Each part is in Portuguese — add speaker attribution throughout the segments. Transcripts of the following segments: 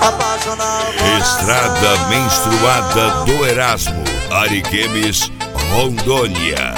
Speaker 1: apaixonar o coração.
Speaker 2: Estrada menstruada do Erasmo, Ariquemes, Rondônia.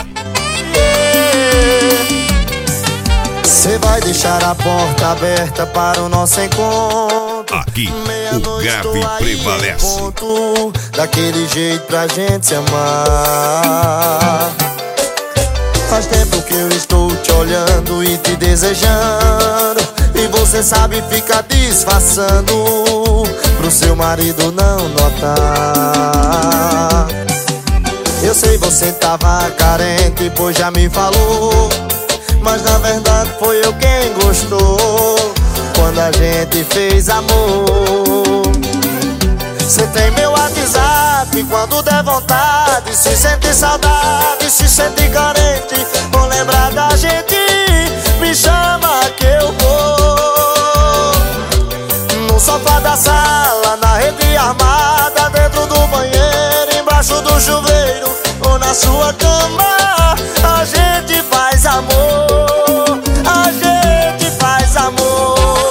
Speaker 1: Cê vai deixar a porta aberta para o nosso encontro.
Speaker 2: Aqui, o grave prevalece.
Speaker 1: Daquele jeito pra gente se amar. Faz tempo que eu estou te olhando e te desejando, e você sabe ficar disfarçando pro seu marido não notar. Eu sei você tava carente, pois já me falou, mas na verdade foi eu quem gostou quando a gente fez amor. Cê tem meu WhatsApp, quando der vontade, se sente saudade, se sente carente, ou lembrar da gente, me chama que eu vou. No sofá da sala, na rede armada, dentro do banheiro, embaixo do chuveiro, ou na sua cama, a gente faz amor, a gente faz amor.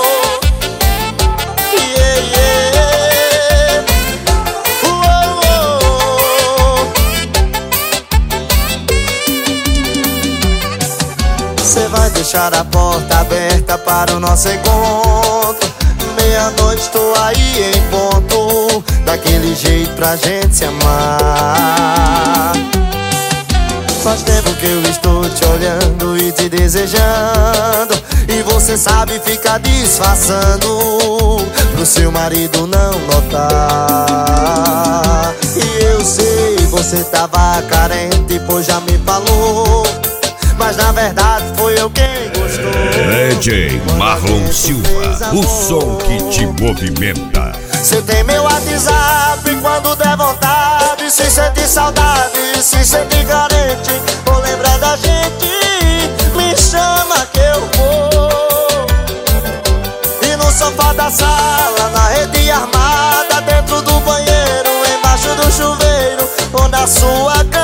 Speaker 1: Cê vai deixar a porta aberta para o nosso encontro. Meia-noite tô aí em ponto, daquele jeito pra gente se amar. Faz tempo que eu estou te olhando e te desejando, e você sabe ficar disfarçando pro seu marido não notar. E eu sei, você tava carente, pois já me falou, mas na verdade foi eu quem gostou.
Speaker 2: DJ Marlon Silva, o som que te movimenta.
Speaker 1: Cê tem meu WhatsApp, quando der vontade, se sente saudade, se sente carente, ou lembrar da gente, me chama que eu vou. E no sofá da sala, na rede armada, dentro do banheiro, embaixo do chuveiro, ou na sua cama,